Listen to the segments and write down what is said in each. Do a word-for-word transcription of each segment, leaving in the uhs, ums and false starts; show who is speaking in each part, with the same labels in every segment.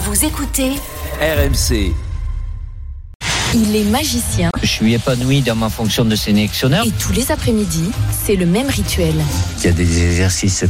Speaker 1: Vous écoutez
Speaker 2: R M C.
Speaker 1: Il est magicien.
Speaker 3: Je suis épanoui dans ma fonction de sélectionneur.
Speaker 1: Et tous les après-midi, c'est le même rituel.
Speaker 4: Il y a des exercices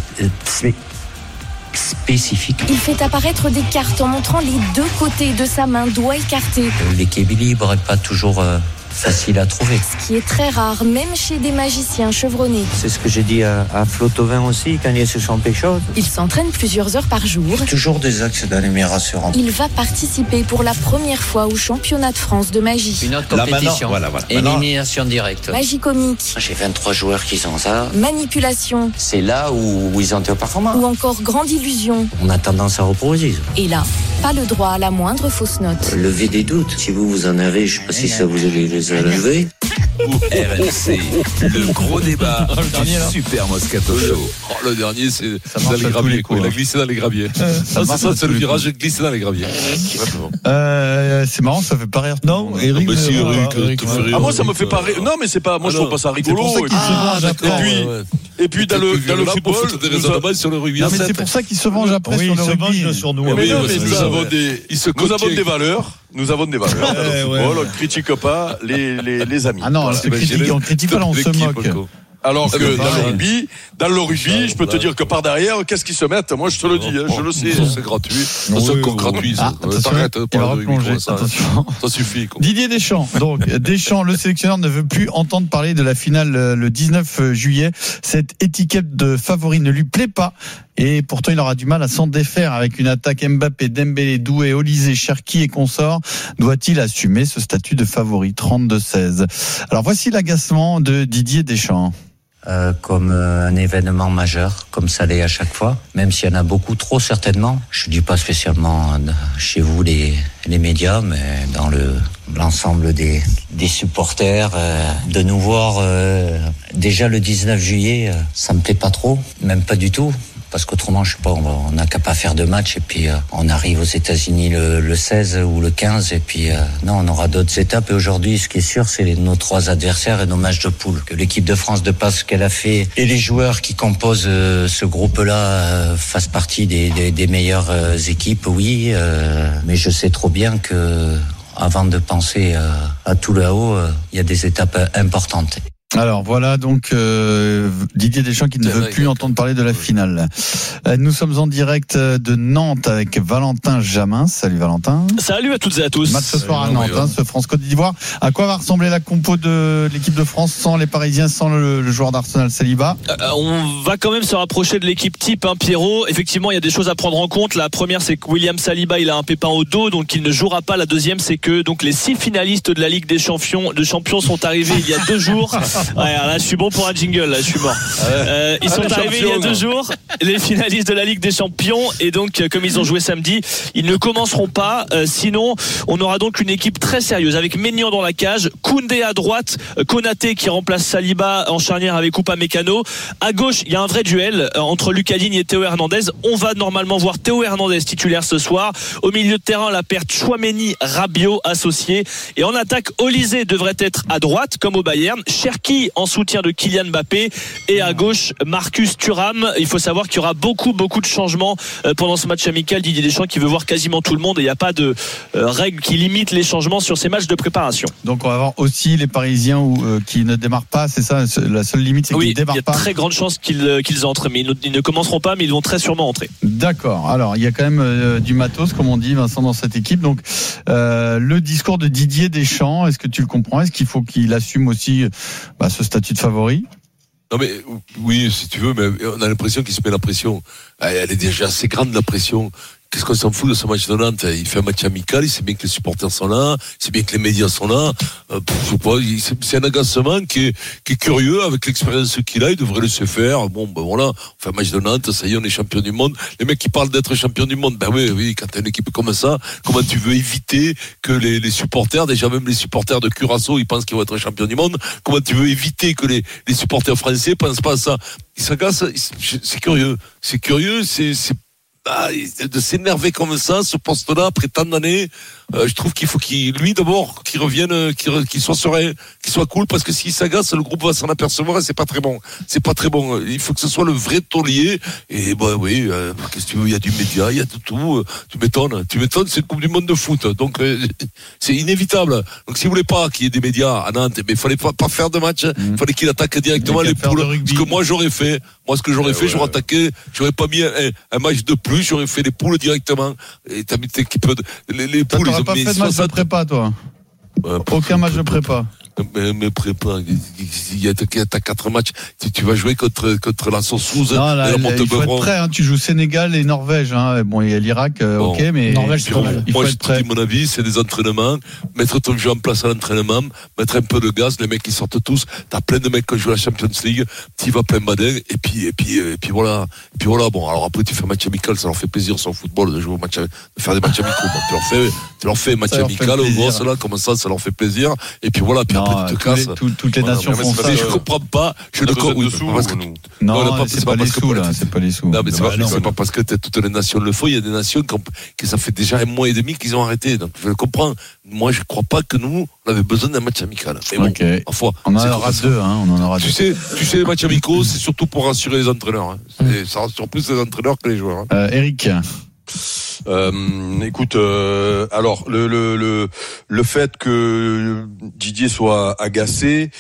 Speaker 4: spécifiques.
Speaker 1: Il fait apparaître des cartes en montrant les deux côtés de sa main, doigt écarté.
Speaker 4: L'équilibre n'est pas toujours euh, facile à trouver.
Speaker 1: Ce qui est très rare, même chez des magiciens chevronnés.
Speaker 4: C'est ce que j'ai dit à, à Flotovin aussi, quand il se sent quelque chose.
Speaker 1: Il s'entraîne plusieurs heures par jour.
Speaker 4: Toujours des axes dans les meilleurs rassurants.
Speaker 1: Il va participer pour la première fois au championnat de France de magie.
Speaker 3: Une autre compétition.
Speaker 5: Voilà, voilà.
Speaker 3: Élimination directe.
Speaker 1: Magie comique.
Speaker 4: J'ai vingt-trois joueurs qui ont ça.
Speaker 1: Manipulation.
Speaker 4: C'est là où, où ils ont été performants.
Speaker 1: Ou encore grande illusion.
Speaker 4: On a tendance à reproduire.
Speaker 1: Et là, pas le droit à la moindre fausse note.
Speaker 4: Lever des doutes. Si vous, vous en avez, je ne sais pas si ça vous allez les enlever.
Speaker 2: R M C, le gros débat
Speaker 6: le
Speaker 2: du
Speaker 6: dernier, là.
Speaker 2: Super Moscato Show.
Speaker 5: Oh, le dernier, c'est
Speaker 6: Ça
Speaker 5: dans
Speaker 6: marche
Speaker 5: les
Speaker 6: à tous
Speaker 5: graviers.
Speaker 6: les
Speaker 5: Quoi.
Speaker 6: coups,
Speaker 5: Il a
Speaker 6: hein.
Speaker 5: glissé dans les graviers.
Speaker 6: Ça
Speaker 5: Ah, c'est
Speaker 6: marche
Speaker 5: ça,
Speaker 6: à
Speaker 5: c'est
Speaker 6: tous
Speaker 5: le
Speaker 6: les
Speaker 5: virage glissé dans les graviers. Simplement.
Speaker 6: Euh, c'est marrant, ça fait pas rire. Non, Eric.
Speaker 5: mais si,
Speaker 6: euh,
Speaker 5: Eric,
Speaker 6: pas, Eric,
Speaker 5: te
Speaker 6: ouais.
Speaker 5: fais rire.
Speaker 7: Ah, moi, ça me
Speaker 5: Eric,
Speaker 7: fait pas
Speaker 5: euh,
Speaker 7: rire. Non, mais c'est pas, moi, je
Speaker 5: alors,
Speaker 7: trouve pas ça
Speaker 6: C'est
Speaker 7: rigolo.
Speaker 6: pour ça
Speaker 7: Et
Speaker 6: qu'il
Speaker 7: puis,
Speaker 6: se venge
Speaker 7: et
Speaker 6: après.
Speaker 7: puis,
Speaker 5: ouais, ouais.
Speaker 7: et puis, dans le, dans le football,
Speaker 5: des
Speaker 7: nous
Speaker 5: raisonnements sur le rugby.
Speaker 6: Non,
Speaker 5: à
Speaker 6: mais c'est
Speaker 5: sept.
Speaker 6: pour ça qu'il se venge après
Speaker 8: Oui,
Speaker 6: sur
Speaker 8: il
Speaker 6: le
Speaker 8: se
Speaker 6: rugby.
Speaker 8: venge sur nous.
Speaker 7: mais
Speaker 5: Oui,
Speaker 7: non,
Speaker 5: ouais,
Speaker 7: mais
Speaker 5: c'est
Speaker 7: nous
Speaker 5: ça,
Speaker 7: avons
Speaker 5: ouais.
Speaker 7: des,
Speaker 5: Il se
Speaker 7: nous avons
Speaker 5: contient.
Speaker 7: des valeurs. Nous avons des valeurs dans le
Speaker 6: Ouais,
Speaker 7: football.
Speaker 6: ouais.
Speaker 7: On ne critique pas les, les, les amis.
Speaker 6: Ah non,
Speaker 7: Voilà.
Speaker 6: on se critique, on critique pas, là, on se
Speaker 5: L'équipe,
Speaker 6: moque.
Speaker 5: quoi.
Speaker 7: Alors que
Speaker 5: C'est
Speaker 7: dans
Speaker 6: pareil.
Speaker 7: le rugby, dans le rugby, je peux te dire que par derrière, qu'est-ce qu'ils se mettent? Moi, je te le dis, hein, je le sais.
Speaker 5: Ça, c'est gratuit. Ça,
Speaker 6: Oui,
Speaker 5: c'est
Speaker 6: oui,
Speaker 5: encore
Speaker 6: oui.
Speaker 5: gratuit. Ça.
Speaker 6: Ah,
Speaker 5: Ouais,
Speaker 6: attention,
Speaker 5: T'arrêtes
Speaker 6: il
Speaker 5: pas
Speaker 6: va
Speaker 5: de rugby
Speaker 6: replonger,
Speaker 5: comme ça.
Speaker 6: attention.
Speaker 5: Ça suffit. Quoi.
Speaker 6: Didier Deschamps. Donc, Deschamps, le sélectionneur, ne veut plus entendre parler de la finale euh, le dix-neuf juillet. Cette étiquette de favori ne lui plaît pas. Et pourtant, il aura du mal à s'en défaire avec une attaque Mbappé, Dembélé, Doué, Olysée, Cherki et consorts. Doit-il assumer ce statut de favori? trente-deux seize. Alors, voici l'agacement de Didier Deschamps.
Speaker 4: Euh, comme euh, un événement majeur, comme ça l'est à chaque fois, même s'il y en a beaucoup trop certainement. Je dis pas spécialement euh, chez vous les, les médias, mais dans le l'ensemble des, des supporters, euh, de nous voir euh, déjà le dix-neuf juillet, euh, ça me plaît pas trop, même pas du tout. Parce qu'autrement, je sais pas, on n'a qu'à pas faire de match et puis euh, on arrive aux États-Unis le, le seize ou le quinze et puis euh, non, on aura d'autres étapes. Et aujourd'hui, ce qui est sûr, c'est les, nos trois adversaires et nos matchs de poule. Que l'équipe de France, de pas ce qu'elle a fait et les joueurs qui composent euh, ce groupe-là euh, fassent partie des, des, des meilleures euh, équipes, oui. Euh, mais je sais trop bien que avant de penser euh, à tout là-haut, il euh, y a des étapes euh, importantes.
Speaker 6: Alors voilà donc euh, Didier Deschamps qui ne
Speaker 5: C'est
Speaker 6: veut
Speaker 5: vrai,
Speaker 6: plus entendre parler de la finale. Euh, nous sommes en direct de Nantes avec Valentin Jamin. Salut Valentin.
Speaker 8: Salut à toutes et à tous.
Speaker 6: Match ce soir à
Speaker 5: Salut,
Speaker 6: Nantes,
Speaker 5: oui,
Speaker 6: hein,
Speaker 5: oui.
Speaker 6: ce France-Côte d'Ivoire. À quoi va ressembler la compo de l'équipe de France sans les Parisiens, sans le, le joueur d'Arsenal Saliba?
Speaker 8: Euh, on va quand même se rapprocher de l'équipe type, hein, Pierrot. Effectivement, il y a des choses à prendre en compte. La première, c'est que William Saliba, il a un pépin au dos, donc il ne jouera pas. La deuxième, c'est que donc les six finalistes de la Ligue des Champions, de champions sont arrivés il y a deux jours. Ouais, alors là, je suis bon pour un jingle. Là, je suis mort. Euh, ils sont
Speaker 7: Ah, les
Speaker 8: arrivés il y a
Speaker 7: champions,
Speaker 8: deux jours, les finalistes de la Ligue des Champions, et donc euh, comme ils ont joué samedi, ils ne commenceront pas. Euh, sinon, on aura donc une équipe très sérieuse avec Maignan dans la cage, Koundé à droite, euh, Konaté qui remplace Saliba en charnière avec Upamecano. À gauche, il y a un vrai duel euh, entre Lucas Digne et Théo Hernandez. On va normalement voir Théo Hernandez titulaire ce soir. Au milieu de terrain, la perte Chouameni, Rabiot associé. Et en attaque, Olysée devrait être à droite comme au Bayern. Cherki en soutien de Kylian Mbappé, et à gauche Marcus Thuram. Il faut savoir qu'il y aura beaucoup beaucoup de changements pendant ce match amical. Didier Deschamps qui veut voir quasiment tout le monde, et il n'y a pas de euh, règle qui limite les changements sur ces matchs de préparation.
Speaker 6: Donc on va voir aussi les Parisiens où, euh, qui ne démarrent pas, c'est ça la seule limite, c'est
Speaker 8: Oui,
Speaker 6: qu'ils ne
Speaker 8: il y
Speaker 6: démarrent
Speaker 8: a
Speaker 6: pas.
Speaker 8: très grande chance qu'ils, euh, qu'ils entrent, mais ils ne, ils ne commenceront pas, mais ils vont très sûrement entrer.
Speaker 6: D'accord. Alors, il y a quand même euh, du matos, comme on dit, Vincent, dans cette équipe. Donc, euh, le discours de Didier Deschamps, est-ce que tu le comprends? Est-ce qu'il faut qu'il assume aussi bah, ce statut de favori?
Speaker 5: Non mais oui, si tu veux, mais on a l'impression qu'il se met la pression. Elle est déjà assez grande, la pression. Qu'est-ce qu'on s'en fout de ce match de Nantes? Il fait un match amical, il sait bien que les supporters sont là, il sait bien que les médias sont là. Euh, je sais pas, il, c'est, c'est un agacement qui est, qui est curieux, avec l'expérience qu'il a, il devrait laisser faire. Bon, ben voilà, on fait un match de Nantes, ça y est, on est champion du monde. Les mecs qui parlent d'être champion du monde, ben oui, oui, quand t'as une équipe comme ça, comment tu veux éviter que les, les supporters, déjà même les supporters de Curaçao, ils pensent qu'ils vont être champion du monde, comment tu veux éviter que les, les supporters français pensent pas à ça? Ils s'agacent, c'est curieux, c'est curieux, c'est, c'est Ah, de s'énerver comme ça, ce poste-là, après tant d'années, euh, je trouve qu'il faut qu'il, lui d'abord, qu'il revienne, qu'il, qu'il soit serein, qu'il soit cool, parce que s'il s'agace, le groupe va s'en apercevoir et c'est pas très bon. C'est pas très bon. Il faut que ce soit le vrai taulier. Et bah oui, euh, qu'est-ce que tu veux, il y a du média, il y a de tout. Tu m'étonnes, tu m'étonnes, c'est une Coupe du Monde de foot, donc euh, c'est inévitable. Donc s'il voulait pas qu'il y ait des médias à Nantes, mais il fallait pas, pas faire de match, il mmh. fallait qu'il attaque directement les poules. Ce que moi j'aurais fait, moi ce que j'aurais ouais, fait, ouais, j'aurais ouais. attaqué, j'aurais pas mis un, un match de plus, j'aurais fait les poules directement. Et t'as mis tes équipes, les, les poules.
Speaker 6: T'aurais pas fait de match de prépa, toi? Euh, Aucun match de prépa.
Speaker 5: Mais, mais prépa, il y a, t'as quatre matchs, tu, tu vas jouer contre, contre la Sauce-Souze.
Speaker 6: Non, là, il faut être prêt, hein, tu joues Sénégal et Norvège, hein. Bon, il y a l'Irak, euh, bon, ok, mais.
Speaker 9: Norvège, c'est pas mal.
Speaker 5: Moi, je te dis mon avis, c'est des entraînements, mettre ton jeu en place à l'entraînement, mettre un peu de gaz, les mecs qui sortent tous, t'as plein de mecs qui jouent la Champions League, t'y vas plein badin, et puis, et puis, et puis voilà. Et puis voilà, bon, alors après, tu fais un match amical, ça leur fait plaisir sur le football de jouer au match, de faire des matchs amicaux. Bon, tu leur fais, tu leur fais un match amical, au gros, là, comme ça, ça leur fait plaisir, et puis voilà, puis non, après, tu te casses.
Speaker 6: Tout, toutes les voilà, nations font ça.
Speaker 5: Je comprends pas. Je ne comprends pas.
Speaker 6: Non, non, c'est pas les sous là. C'est pas les sous.
Speaker 5: Non, mais c'est, bah, pas, non, c'est pas parce que toutes les nations le font. Il y a des nations qui ça fait déjà un mois et demi qu'ils ont arrêté. Donc je le comprends. Moi, je crois pas que nous, on avait besoin d'un match amical. Mais bon,
Speaker 6: okay. Enfin, on en aura deux. Hein, on en aura
Speaker 5: tu
Speaker 6: deux.
Speaker 5: sais, tu sais, les matchs amicaux, c'est surtout pour rassurer les entraîneurs. Hein. C'est, ça rassure plus les entraîneurs que les joueurs. Hein.
Speaker 6: Euh, Eric.
Speaker 7: Euh, écoute, euh, alors le le le le fait que Didier soit agacé,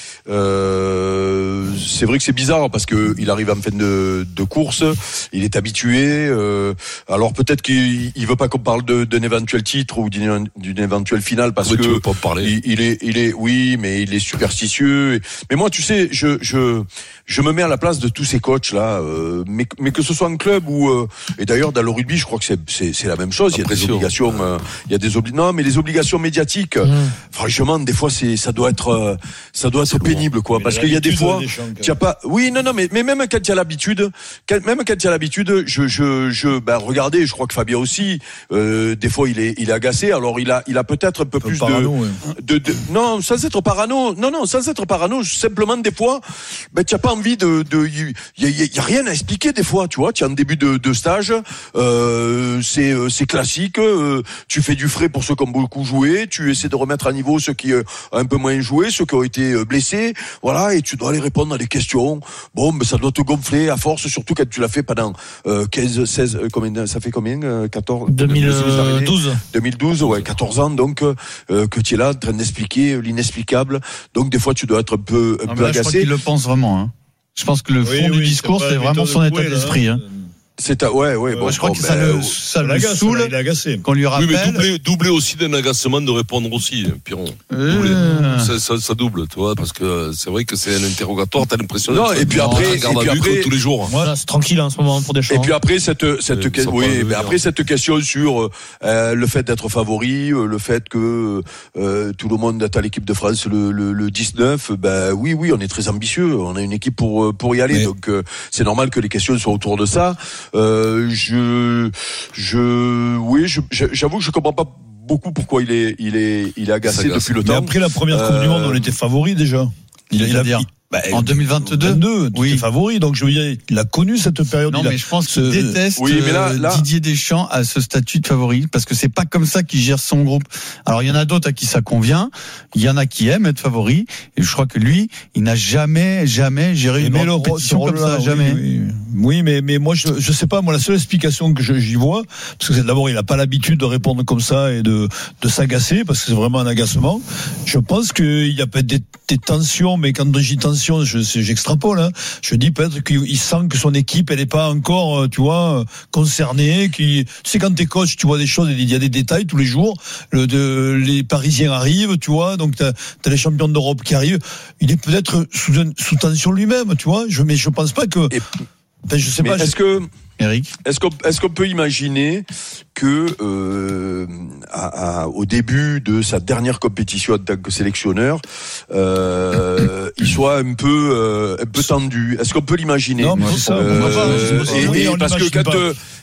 Speaker 7: euh, c'est vrai que c'est bizarre parce que il arrive en fin de, de course, il est habitué. Euh, alors peut-être qu'il il veut pas qu'on parle de, d'un éventuel titre ou d'une, d'une éventuelle finale parce oui, que
Speaker 5: tu veux pas parler.
Speaker 7: Il, il est il est oui, mais il est superstitieux. Et, mais moi, tu sais, je je je me mets à la place de tous ces coachs là, euh, mais mais que ce soit un club ou euh, et d'ailleurs dans le rugby, je crois que c'est c'est, c'est la même chose. Il y a des obligations, euh, il y a des obli- non, mais les obligations médiatiques, mmh. franchement, des fois, c'est, ça doit être, euh, ça doit être pénible, quoi, mais parce qu'il y a des fois, tu as pas, oui, non, non, mais, mais même quand tu as l'habitude, quand, même quand tu as l'habitude, je, je, je, ben, regardez, je crois que Fabien aussi, euh, des fois, il est, il est agacé, alors il a, il a peut-être un peu plus parano, de, ouais. de, de, non, sans être parano, non, non, sans être parano, simplement, des fois, ben, tu as pas envie de, de, il y, y, y a rien à expliquer, des fois, tu vois, tu es en début de, de stage, euh, c'est, c'est classique. Euh, tu fais du frais pour ceux qui ont beaucoup joué, tu essaies de remettre à niveau ceux qui euh, ont un peu moins joué, ceux qui ont été euh, blessés, voilà, et tu dois aller répondre à des questions. Bon, mais ça doit te gonfler à force, surtout quand tu l'as fait pendant euh, quinze, seize, euh, combien, ça fait combien, euh, quatorze,
Speaker 9: deux mille douze
Speaker 7: deux mille douze, ouais, quatorze ans, donc euh, que tu es là en train d'expliquer l'inexplicable. Donc des fois, tu dois être un peu, un
Speaker 6: non,
Speaker 7: peu
Speaker 6: là,
Speaker 7: agacé.
Speaker 6: Je crois qu'il le pense vraiment. Hein. Je pense que le fond
Speaker 10: oui,
Speaker 6: du
Speaker 10: oui,
Speaker 6: discours, c'est, c'est vraiment son état d'esprit. Hein.
Speaker 7: C'est à, ouais, ouais, bon,
Speaker 6: ouais, je crois
Speaker 7: bon,
Speaker 6: que
Speaker 7: ben,
Speaker 6: ça le, ça le saoule,
Speaker 10: il est agacé.
Speaker 6: Qu'on lui rappelle.
Speaker 5: Oui, mais doubler, doubler aussi d'un agacement de répondre aussi, Piron. Euh... Ça, ça, ça double, tu vois, parce que c'est vrai que c'est un interrogatoire, t'as l'impression.
Speaker 7: Non, et puis après, et puis après,
Speaker 5: tous les jours.
Speaker 9: Voilà, c'est tranquille en ce moment pour des choses.
Speaker 7: Et puis après cette, cette, euh, que, oui, mais après cette question sur euh, le fait d'être favori, le fait que euh, tout le monde est à l'équipe de France le, le, le dix-neuf, ben oui, oui, on est très ambitieux, on a une équipe pour pour y aller, mais... donc euh, c'est normal que les questions soient autour de ça. Euh, je, je, oui, je, j'avoue que je comprends pas beaucoup pourquoi il est, il est, il est agacé depuis le temps.
Speaker 10: Mais après la première Coupe euh... du Monde, on était favori déjà.
Speaker 6: Il, il a dit. Bah, en deux mille vingt-deux,
Speaker 10: oui, favori. Donc je veux dire, il a connu cette période.
Speaker 6: Non,
Speaker 10: il
Speaker 6: mais
Speaker 10: a...
Speaker 6: je pense qu'il déteste oui, mais là, là... Didier Deschamps à ce statut de favori, parce que c'est pas comme ça qu'il gère son groupe. Alors il y en a d'autres à qui ça convient, il y en a qui aiment être favori, et je crois que lui, il n'a jamais, jamais géré une grande compétition comme ça, jamais.
Speaker 10: Oui, oui. oui, mais mais moi je je sais pas, moi la seule explication que je, j'y vois, parce que c'est, d'abord il a pas l'habitude de répondre comme ça et de de s'agacer, parce que c'est vraiment un agacement. Je pense qu'il y a peut-être des, des tensions, mais quand je dis tension, je j'extrapole, hein. Je dis peut-être qu'il sent que son équipe, elle n'est pas encore, tu vois, concernée. Qui, tu sais, quand t'es coach, tu vois des choses, il y a des détails tous les jours. Le, de, les Parisiens arrivent, tu vois, donc t'as, t'as les champions d'Europe qui arrivent. Il est peut-être sous, sous tension lui-même, tu vois. Je, mais je pense pas que. Et, ben, je sais
Speaker 7: mais
Speaker 10: pas.
Speaker 7: Est-ce
Speaker 10: je...
Speaker 7: que
Speaker 6: Eric,
Speaker 7: est-ce qu'on est-ce qu'on peut imaginer que euh, à, à, au début de sa dernière compétition en tant que sélectionneur, euh, il soit un peu euh, un peu tendu? Est-ce qu'on peut l'imaginer?
Speaker 10: Non, mais ça,
Speaker 7: euh,
Speaker 10: on va pas,
Speaker 7: et,
Speaker 10: oui,
Speaker 7: et
Speaker 10: on
Speaker 7: parce que quand euh,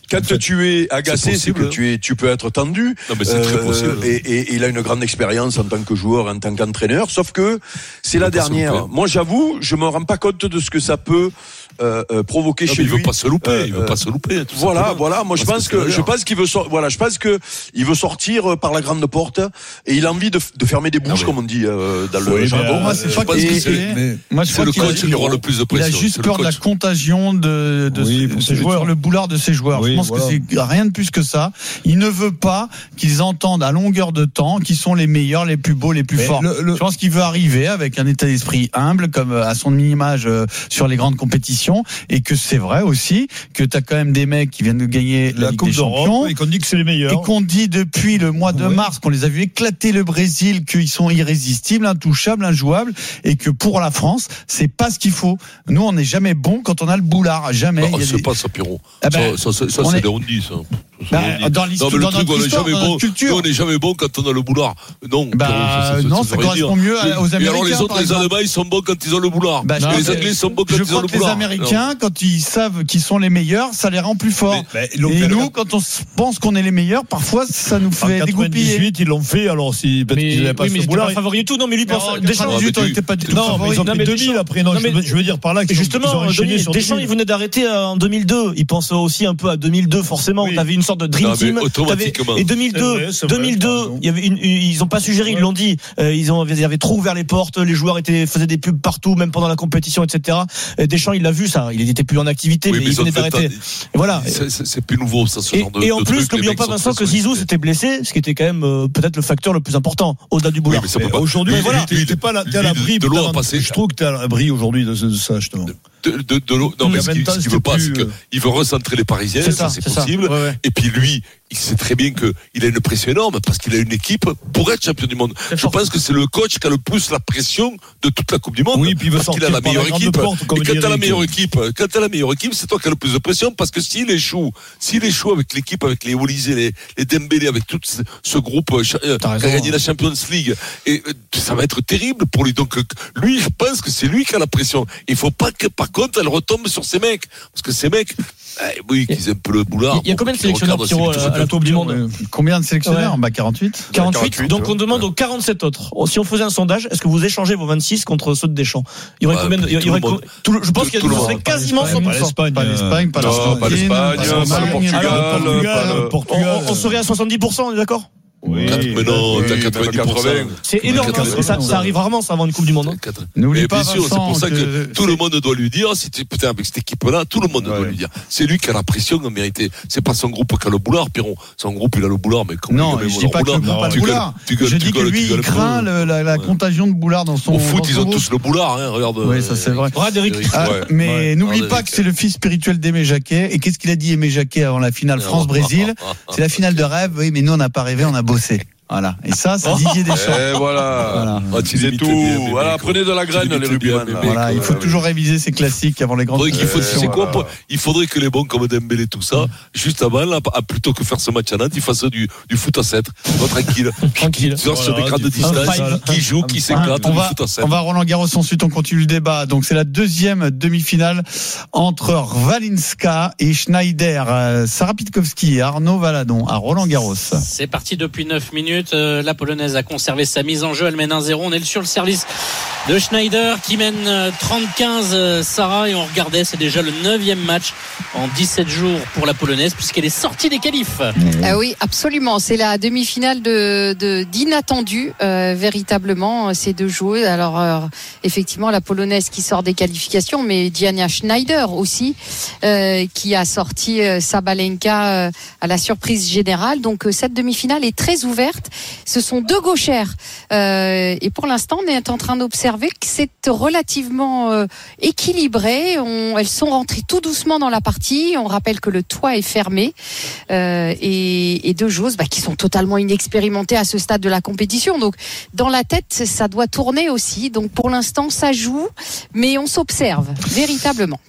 Speaker 7: quand tu es agacé, c'est, c'est que tu es, tu peux être tendu.
Speaker 5: Non, mais c'est euh, très possible.
Speaker 7: Et, et, et il a une grande expérience en tant que joueur, en tant qu'entraîneur. Sauf que c'est la dernière. Moi, j'avoue, je me rends pas compte de ce que ça peut euh, euh, provoquer
Speaker 5: non,
Speaker 7: chez
Speaker 5: il
Speaker 7: lui.
Speaker 5: Il veut pas se louper.
Speaker 7: Euh,
Speaker 5: il veut pas se louper. Tout
Speaker 7: voilà,
Speaker 5: simplement.
Speaker 7: voilà. Moi, je pense que, je pense qu'il veut, so- voilà, je pense que il veut sortir par la grande porte et il a envie de, de fermer des bouches, non, comme on dit euh, dans le jargon.
Speaker 6: Moi, c'est pas que c'est. Moi, je
Speaker 5: c'est le coach qui aura le plus de pression.
Speaker 6: Il a juste peur de la contagion de, de
Speaker 10: oui,
Speaker 6: ses joueurs, le boulard de ses joueurs. Oui, je pense voilà. que c'est rien de plus que ça. Il ne veut pas qu'ils entendent à longueur de temps qu'ils sont les meilleurs, les plus beaux, les plus mais forts. Le, le... Je pense qu'il veut arriver avec un état d'esprit humble, comme à son image sur les grandes compétitions, et que c'est vrai aussi que tu as quand même des mecs qui viennent de gagner la, la Ligue Coupe des Champions
Speaker 10: et qu'on dit que c'est les meilleurs.
Speaker 6: Et qu'on dit depuis le mois de oui. mars qu'on les a vus éclater le Brésil, qu'ils sont irrésistibles, intouchables, injouables, et que pour la France, c'est pas ce qu'il faut. Nous, on n'est jamais bon quand on a le boulard. Jamais.
Speaker 5: Non,
Speaker 6: il y a
Speaker 5: c'est
Speaker 6: des...
Speaker 5: pas ça, Pierrot.
Speaker 6: Ah ben,
Speaker 5: ça, ça, ça c'est est... des rondis, ça.
Speaker 6: Bah, dans l'histoire,
Speaker 5: non, mais le
Speaker 6: dans
Speaker 5: truc,
Speaker 6: notre
Speaker 5: on n'est
Speaker 6: histoire,
Speaker 5: jamais
Speaker 6: dans
Speaker 5: bon.
Speaker 6: notre culture.
Speaker 5: Nous, on n'est jamais bon quand on a le boulard. Non.
Speaker 6: Bah,
Speaker 5: ça, ça,
Speaker 6: non,
Speaker 5: ça,
Speaker 6: ça, ça correspond
Speaker 5: dire.
Speaker 6: mieux aux Américains.
Speaker 5: Et alors, les autres, les Allemands, ils sont bons quand ils ont le boulard.
Speaker 6: Bah,
Speaker 5: non, les Anglais sont bons quand ils ont le boulard. Je crois que les
Speaker 6: Américains, quand ils savent qu'ils sont les meilleurs, ça les rend plus forts. Mais, mais, et nous, quand on pense qu'on est les meilleurs, parfois, ça nous fait dégoupiller.
Speaker 10: En quatre-vingt-dix-huit, ils l'ont fait, alors si, peut-être qu'ils n'avaient pas ce boulard.
Speaker 9: Ils favoris tout. Non, mais lui, pense,
Speaker 6: Deschamps, on n'était pas du tout
Speaker 10: non, mais ils ont pris deux mille après. Non, je veux dire par là qu'ils
Speaker 9: justement, Deschamps, il venait d'arrêter en deux mille deux. Il pense aussi un peu à deux mille deux, forcément. T'avais une sorte de dream team. Et deux mille deux, vrai, deux mille deux, vrai, il y avait une, ils ont pas suggéré, ouais. Ils l'ont dit, euh, ils ont, ils avaient trop ouvert les portes, les joueurs étaient, faisaient des pubs partout, même pendant la compétition, et cetera. Et Deschamps, il l'a vu, ça, il était plus en activité, oui, mais, mais il venait d'arrêter. Et voilà.
Speaker 5: C'est, c'est, c'est plus nouveau, ça, ce
Speaker 9: et,
Speaker 5: genre de.
Speaker 9: Et en
Speaker 5: de
Speaker 9: plus,
Speaker 5: truc,
Speaker 9: n'oublions pas, Vincent, que Zizou s'était blessé, ce qui était quand même euh, peut-être le facteur le plus important, au-delà du boulard.
Speaker 5: Oui, mais pas...
Speaker 10: Aujourd'hui, mais voilà, t'es pas là, t'es à l'abri de l'eau à passer. Je trouve que t'es à l'abri aujourd'hui de ça, justement.
Speaker 5: De, de, de l'eau. Non, mais ce qu'il, ce qu'il veut pas, c'est qu'il veut recentrer les Parisiens, c'est ça, c'est possible. Et puis lui, il sait très bien qu'il a une pression énorme parce qu'il a une équipe pour être champion du monde. Je pense que c'est le coach qui a le plus la pression de toute la Coupe du Monde.
Speaker 10: Oui, puis il veut sortir
Speaker 5: qu'il a la meilleure équipe.
Speaker 10: Porte,
Speaker 5: et quand t'as la meilleure équipe, quand t'as la meilleure équipe, c'est toi qui as le plus de pression parce que s'il échoue, s'il échoue avec l'équipe, avec les Olysée, les, les Dembélé, avec tout ce, ce groupe euh, qui a gagné la Champions League, et euh, ça va être terrible pour lui. Donc lui, je pense que c'est lui qui a la pression. Il faut pas que, par contre, elle retombe sur ces mecs, parce que ces mecs. Eh oui, qu'ils aiment un peu le boulard.
Speaker 9: Il y a combien de sélectionneurs Pierrot à, à la Coupe du Monde?
Speaker 6: Combien de sélectionneurs? Ouais. Bah quarante-huit.
Speaker 9: quarante-huit. Donc on demande aux quarante-sept autres. Si on faisait un sondage, est-ce que vous échangez vos vingt-six contre ceux de Deschamps? Il y aurait ouais, combien de, il y aurait co- tout, je pense tout, qu'il y serait quasiment cent pour cent.
Speaker 6: Pas l'Espagne, pas l'Argentine,
Speaker 7: pas l'Espagne, pas le Portugal,
Speaker 9: Portugal. On serait à soixante-dix pour cent, on est d'accord?
Speaker 5: Oui, mais non, t'as quatre-vingt-dix pour cent.
Speaker 9: C'est énorme, ça, ça arrive rarement, ça, avant une Coupe du Monde. Hein.
Speaker 6: N'oublie pas,
Speaker 5: bien sûr, c'est pour ça que, que tout c'est... le monde doit lui dire, si tu putain, avec cette équipe-là, tout le monde ouais. doit lui dire. C'est lui qui a la pression en vérité. C'est pas son groupe qui a le boulard, Pierron. Son groupe, il a le boulard, mais comme
Speaker 6: non, je dis pas que le groupe a le boulard. Je dis que lui, il craint la contagion de boulard dans son.
Speaker 5: Au foot, ils ont tous le boulard, hein, regarde.
Speaker 6: Oui, ça c'est vrai.
Speaker 9: Regarde Eric.
Speaker 6: Mais n'oublie pas que c'est le fils spirituel d'Aimé Jacquet. Et qu'est-ce qu'il a dit Aimé Jacquet avant la finale France-Brésil? C'est la finale de rêve, oui, mais nous, on n'a pas rêvé, on a bossé. Voilà. Et ça, c'est Didier Deschamps.
Speaker 7: Et voilà. voilà.
Speaker 5: Ah,
Speaker 7: c'est tout. Bien, bien,
Speaker 5: voilà.
Speaker 7: Prenez de la graine, les rugbyman.
Speaker 6: Voilà. Il faut ouais, toujours ouais. réviser ces classiques avant les grandes.
Speaker 5: Il, faut, c'est quoi, voilà. Il faudrait que les bons comme Dembélé, tout ça, mmh. juste avant, là, plutôt que faire ce match à Nantes, ils fassent du, du foot à sept. Tranquille.
Speaker 9: Tranquille.
Speaker 5: Sur voilà, des grandes distances. Qui joue, qui s'éclate.
Speaker 6: On va, on va Roland Garros ensuite, on continue le débat. Donc, c'est la deuxième demi-finale entre Rvalinska et Schneider. Sarah Pitkowski et Arnaud Valadon à Roland Garros.
Speaker 11: C'est parti depuis neuf minutes. La Polonaise a conservé sa mise en jeu, elle mène un zéro, on est sur le service de Schneider qui mène trente quinze Sarah, et on regardait, c'est déjà le neuvième match en dix-sept jours pour la Polonaise puisqu'elle est sortie des qualifs.
Speaker 12: Ah oui, absolument, c'est la demi-finale de, de, d'inattendu euh, véritablement ces deux joueuses. Alors euh, effectivement la Polonaise qui sort des qualifications, mais Diana Schneider aussi euh, qui a sorti euh, Sabalenka euh, à la surprise générale. Donc euh, cette demi-finale est très ouverte. Ce sont deux gauchères euh, et pour l'instant on est en train d'observer que c'est relativement euh, équilibré. On, elles sont rentrées tout doucement dans la partie. On rappelle que le toit est fermé euh, et, et deux joueuses bah, qui sont totalement inexpérimentées à ce stade de la compétition. Donc dans la tête ça doit tourner aussi. Donc pour l'instant ça joue, mais on s'observe véritablement.